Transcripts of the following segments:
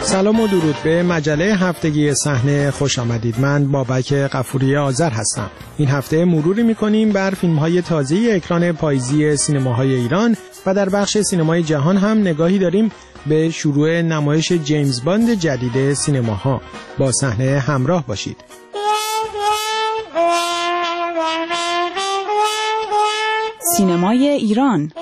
سلام و درود به مجله هفتگی صحنه خوش آمدید. من بابک غفوری آذر هستم. این هفته مروری می‌کنیم بر فیلم‌های تازه اکران پاییزی سینماهای ایران و در بخش سینمای جهان هم نگاهی داریم به شروع نمایش جیمز باند جدید سینماها. با صحنه همراه باشید. سینمای ایران.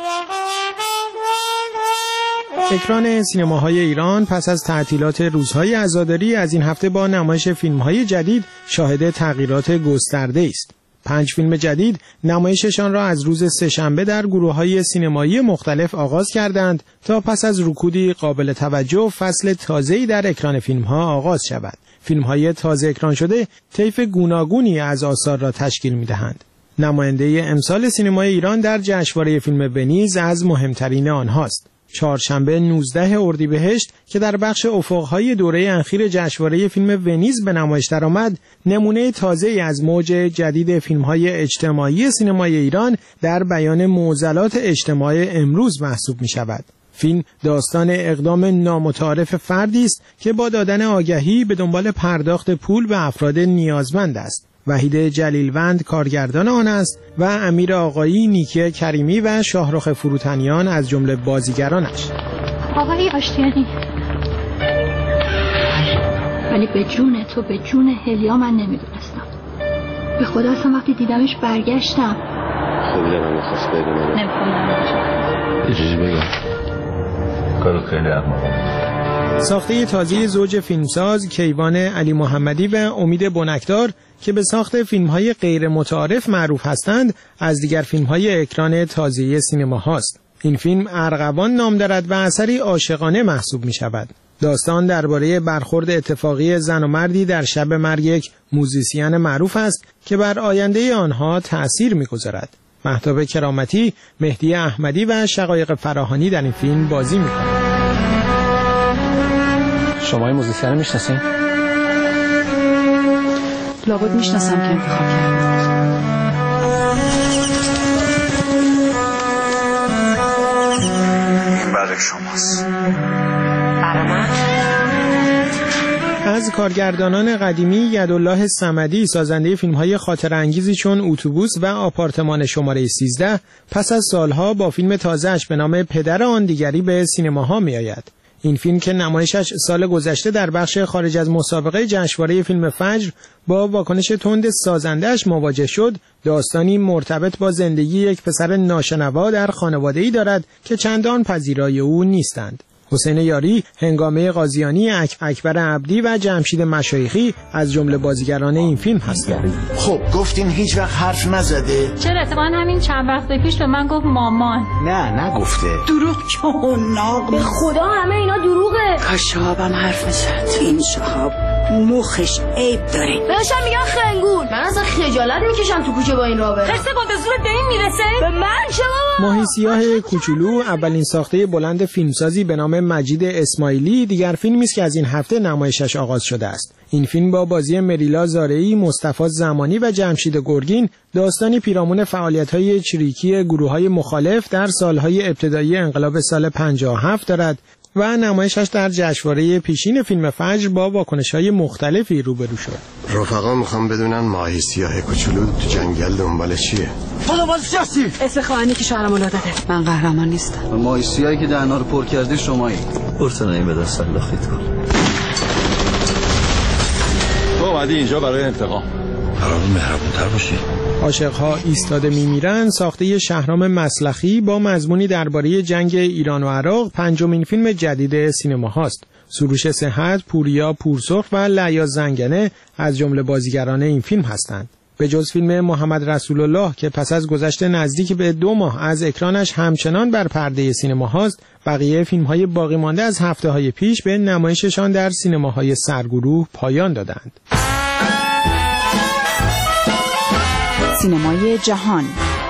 اکران سینماهای ایران پس از تعطیلات روزهای عزاداری از این هفته با نمایش فیلم‌های جدید شاهد تغییرات گسترده است. 5 فیلم جدید نمایششان را از روز سه‌شنبه در گروه‌های سینمایی مختلف آغاز کردند تا پس از رکودی قابل توجه فصل تازه‌ای در اکران فیلم‌ها آغاز شود. فیلم‌های تازه اکران شده طیف گوناگونی از آثار را تشکیل می‌دهند. نماینده امسال سینمای ایران در جشنواره فیلم ونیز از مهمترین آنهاست. چهارشنبه 19 اردیبهشت که در بخش افق‌های دوره اخیر جشنواره فیلم ونیز به نمایش درآمد، نمونه تازه‌ای از موج جدید فیلم‌های اجتماعی سینمای ایران در بیان معضلات اجتماع امروز محسوب می‌شود. فیلم داستان اقدام نامتعارف فردی است که با دادن آگهی به دنبال پرداخت پول به افراد نیازمند است. وحید جلیلوند کارگردان آن است و امیر آقایی، نیکی کریمی و شاهرخ فروتنیان از جمله بازیگرانش. آقای آشتیانی، ولی به جون تو، به جون هلیا من نمیدونستم. به خدا اصلا وقتی دیدمش برگشتم. خیلی دلم می‌خواست ببینم. نمی‌خوام. یه چیزی بگم. کارو خیلی احمقانه. ساخته تازه زوج فیلمساز کیوان علی محمدی و امید بنکدار که به ساخت فیلم‌های غیر متعارف معروف هستند، از دیگر فیلم‌های اکران تازه سینما هاست. این فیلم ارغوان نام دارد و اثری عاشقانه محسوب می‌شود. داستان درباره برخورد اتفاقی زن و مردی در شب مرگ یک موزیسین معروف است که بر آینده آنها تأثیر می‌گذارد. مهتاب کرامتی، مهدی احمدی و شقایق فراهانی در این فیلم بازی می‌کنند. شما این موزیسین رو میشناسین؟ لابد میشناسم که انتخاب کردم. این برای شماست. برای من؟ از کارگردانان قدیمی یدالله صمدی سازنده فیلم‌های خاطر انگیزی چون اتوبوس و آپارتمان شماره 13 پس از سالها با فیلم تازه‌اش به نام پدر آن دیگری به سینماها می‌آید. این فیلم که نمایشش سال گذشته در بخش خارج از مسابقه جشنواره فیلم فجر با واکنش تند سازنده‌اش مواجه شد، داستانی مرتبط با زندگی یک پسر ناشنوا در خانواده‌ای دارد که چندان پذیرای او نیستند. حسین یاری، هنگامه قاضیانی، اکبر عبدی و جمشید مشایخی از جمله بازیگران این فیلم هستند. خب گفتین هیچ وقت حرف نزده؟ چرا اتفاقا همین چند وقت پیش به من گفت مامان. نه نگفته. دروغ چون به خدا همه اینا دروغه. کاش شهابم حرف میزد. این شهاب مخش عیب داره. بهشم میگن خنگول. من اصلا خجالت میکشم تو کوچه با این راه برم. قصه با به زور به این میرسه؟ به من چه بابا؟ ماهی سیاه کوچولو اولین ساخته بلند فیلمسازی به نام مجید اسماعیلی دیگر فیلمی است که از این هفته نمایشش آغاز شده است. این فیلم با بازی مریلا زارعی، مصطفی زمانی و جمشید گرگین داستانی پیرامون فعالیت‌های چریکی گروه‌های مخالف در سال‌های ابتدایی انقلاب سال 57 دارد و نمایشش در جشنواره پیشین فیلم فجر با واکنش‌های مختلفی روبرو شد. رفقا میخوام بدونن ماهی سیاه کوچولو تو جنگل دنبال چیه؟ تو دنبال چی؟ اسم خواهانی که شهرمون داده. من قهرمان نیستم. ماهی سیاهی که دهنا رو پر کردی شمایی. برسن این به دست سلاخیت کن. تو اومدی اینجا برای انتقام. قرار مهربون‌تر باشی. عاشق‌ها ایستاده می‌میرند ساخته شهرام مسلخی با مضمونی درباره جنگ ایران و عراق پنجمین فیلم جدید سینما هاست. سروش صحت، پوریا پورسرخ و لعیا زنگنه از جمله بازیگران این فیلم هستند. به جز فیلم محمد رسول الله که پس از گذشت نزدیک به 2 ماه از اکرانش همچنان بر پرده سینما هاست، بقیه فیلم‌های باقی مانده از هفته‌های پیش به نمایششان در سینماهای سرگروه پایان دادند. سینمای جهان.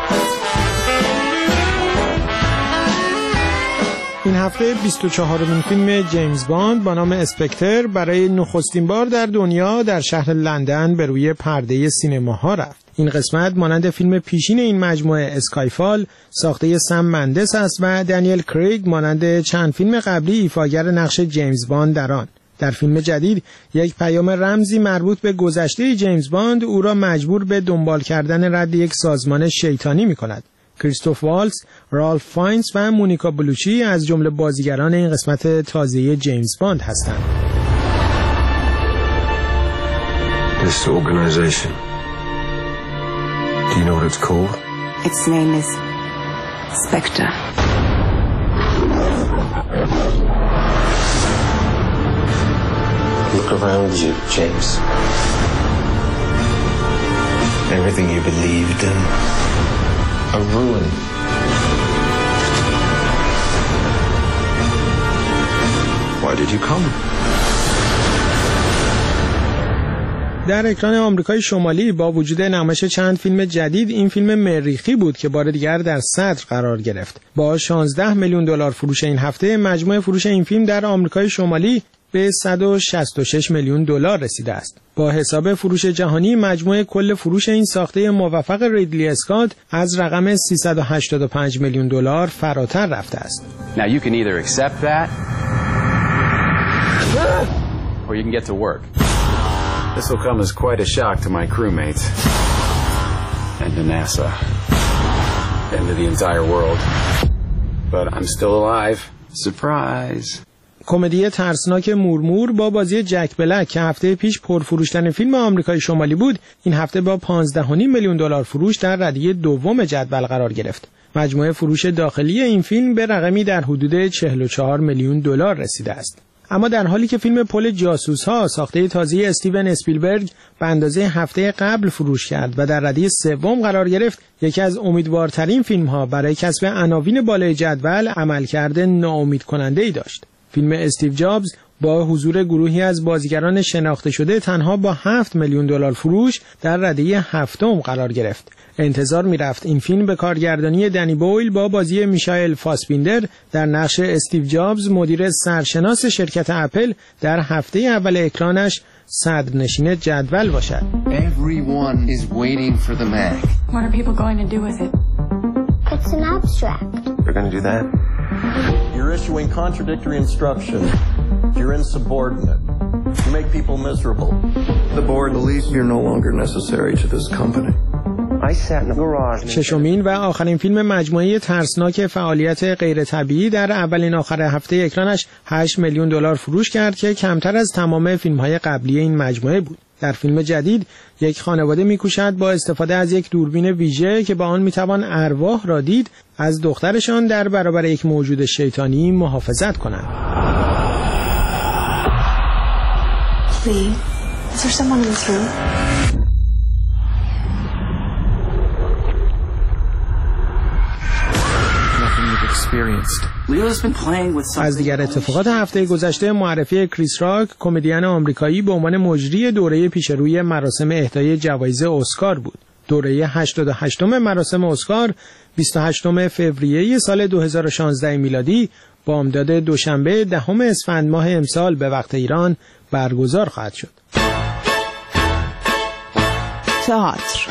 این هفته 24مین فیلم جیمز باند با نام اسپکتر برای نخستین بار در دنیا در شهر لندن به روی پرده سینماها رفت. این قسمت مانند فیلم پیشین این مجموعه اسکایفال ساخته سم مندس است و دانیل کریگ مانند چند فیلم قبلی ایفاگر نقش جیمز باند در آن. در فیلم جدید یک پیام رمزی مربوط به گذشته جیمز باند او را مجبور به دنبال کردن رد یک سازمان شیطانی می‌کند. کریستوف والتز، رالف فاینز و مونیکا بلوچی از جمله بازیگران این قسمت تازه جیمز باند هستند. This organization. Do you know what it's called? Its name is Spectre. Look around you, James. Everything you believed in, a ruin. Why did you come? در اکران آمریکای شمالی با وجود نمایش چند فیلم جدید، این فیلم مریخی بود که بار دیگر در صدر قرار گرفت. با 16 میلیون دلار فروش این هفته، مجموع فروش این فیلم در آمریکای شمالی به 166 میلیون دلار رسیده است. با حساب فروش جهانی، مجموع کل فروش این ساخته موفق ریدلی اسکات از رقم 385 میلیون دلار فراتر رفته است. Now you can either accept that or you can get to work. This will come as quite a shock to my crewmates and to NASA and to the entire world. But I'm still alive. Surprise. کمدی ترسناک مورمور با بازی جک بلک که هفته پیش پرفروشترین فیلم آمریکای شمالی بود، این هفته با 15.5 میلیون دلار فروش در ردیه دوم جدول قرار گرفت. مجموع فروش داخلی این فیلم به رقمی در حدود 44 میلیون دلار رسیده است. اما در حالی که فیلم پل جاسوس‌ها ساخته تازه استیون اسپیلبرگ به اندازه هفته قبل فروش کرد و در ردیه سوم قرار گرفت، یکی از امیدوارترین فیلم‌ها برای کسب عناوین بالای جدول عملکرد ناامیدکننده‌ای داشت. فیلم استیو جابز با حضور گروهی از بازیگران شناخته شده تنها با 7 میلیون دلار فروش در ردیه هفتم قرار گرفت. انتظار می‌رفت این فیلم به کارگردانی دنی بویل با بازی میشایل فاسبیندر در نقش استیو جابز، مدیر سرشناس شرکت اپل، در هفته اول اکرانش صدرنشین جدول باشد. Everyone is waiting for the Mac. What are people going to do with it? It's an abstract. They're going to do that? You're issuing contradictory instructions. You're insubordinate. You make people miserable. The board believes you're no longer necessary to this company. ششمین و آخرین فیلم مجموعه ترسناک فعالیت غیر طبیعی در اولین آخر هفته اکرانش 8 میلیون دلار فروش کرد که کمتر از تمام فیلم‌های قبلی این مجموعه بود. در فیلم جدید یک خانواده می‌کوشد با استفاده از یک دوربین ویژه که با آن می‌توان ارواح را دید، از دخترشان در برابر یک موجود شیطانی محافظت کنند. Please, is there someone in this room? از دیگر اتفاقات هفته گذشته، معرفی کریس راک، کمدین آمریکایی، به عنوان مجری دوره پیشروی مراسم اهدای جوایز اسکار بود. دوره 88م مراسم اسکار 28 فوریه سال 2016 میلادی بامداد دوشنبه 10 اسفند ماه امسال به وقت ایران برگزار خواهد شد. تئاتر.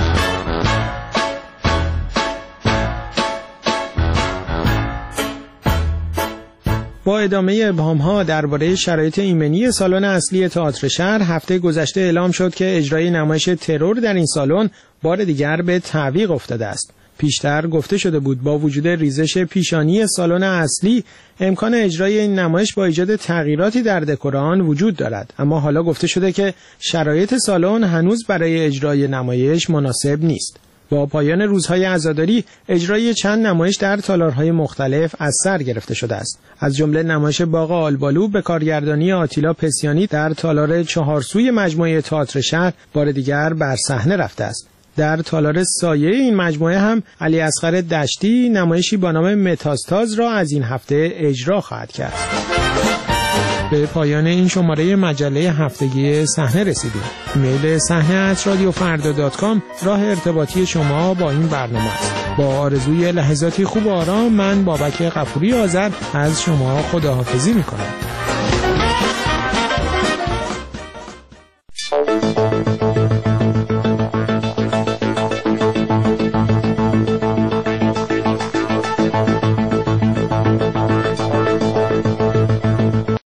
با ادامه ابهام‌ها درباره شرایط ایمنی سالن اصلی تئاتر شهر، هفته گذشته اعلام شد که اجرای نمایش ترور در این سالن بار دیگر به تعویق افتاده است. پیشتر گفته شده بود با وجود ریزش پیشانی سالن اصلی امکان اجرای این نمایش با ایجاد تغییراتی در دکور آن وجود دارد، اما حالا گفته شده که شرایط سالن هنوز برای اجرای نمایش مناسب نیست. با پایان روزهای عزاداری، اجرای چند نمایش در تالارهای مختلف از سر گرفته شده است. از جمله نمایش باغ آلبالو به کارگردانی آتیلا پسیانی در تالار چهارسوی مجموعه تئاتر شهر بار دیگر بر صحنه رفته است. در تالار سایه این مجموعه هم علی اصغر دشتی نمایشی با نام متاستاز را از این هفته اجرا خواهد کرد. به پایان این شماره مجله هفتگی صحنه رسیدیم. ایمیل صحنه@radiofarda.com راه ارتباطی شما با این برنامه است. با آرزوی لحظاتی خوب و آرام، من بابک غفوری آذر از شما خداحافظی می‌کنم.